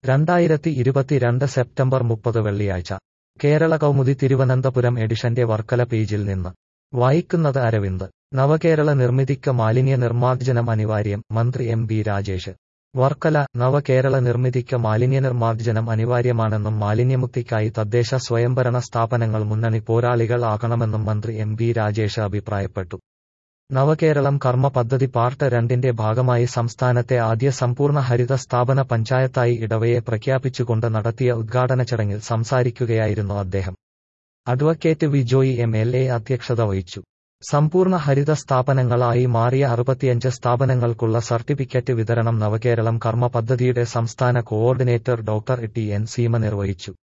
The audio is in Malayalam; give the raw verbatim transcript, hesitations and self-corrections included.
രണ്ടായിരത്തി ഇരുപത്തിരണ്ട് സെപ്റ്റംബർ മുപ്പത് വെള്ളിയാഴ്ച കേരള കൗമുദി തിരുവനന്തപുരം എഡിഷന്റെ വർക്കല പേജിൽ നിന്ന് വായിക്കുന്നത് അരവിന്ദ്. നവകേരള നിർമ്മിതിക്ക് മാലിന്യ നിർമ്മാർജ്ജനം അനിവാര്യം, മന്ത്രി എം ബി രാജേഷ്. വർക്കല. നവകേരള നിർമ്മിതിക്ക് മാലിന്യ നിർമ്മാർജ്ജനം അനിവാര്യമാണെന്നും മാലിന്യമുക്തിക്കായി തദ്ദേശ സ്വയംഭരണ സ്ഥാപനങ്ങൾ മുന്നണി പോരാളികൾ ആകണമെന്നും മന്ത്രി എം ബി രാജേഷ് അഭിപ്രായപ്പെട്ടു. നവകേരളം കർമ്മ പദ്ധതി പാർട്ട് രണ്ടിന്റെ ഭാഗമായി സംസ്ഥാനത്തെ ആദ്യ സമ്പൂർണ്ണ ഹരിത സ്ഥാപന പഞ്ചായത്തായി ഇടവയെ പ്രഖ്യാപിച്ചുകൊണ്ട് നടത്തിയ ഉദ്ഘാടന ചടങ്ങിൽ സംസാരിക്കുകയായിരുന്നു അദ്ദേഹം. Advocate V Joy M L A അധ്യക്ഷത വഹിച്ചു. സമ്പൂർണ്ണ ഹരിത സ്ഥാപനങ്ങളായി മാറിയ അറുപത്തിയഞ്ച് സ്ഥാപനങ്ങൾക്കുള്ള സർട്ടിഫിക്കറ്റ് വിതരണം നവകേരളം കർമ്മ പദ്ധതിയുടെ സംസ്ഥാന coordinator doctor T N Seema നിർവഹിച്ചു.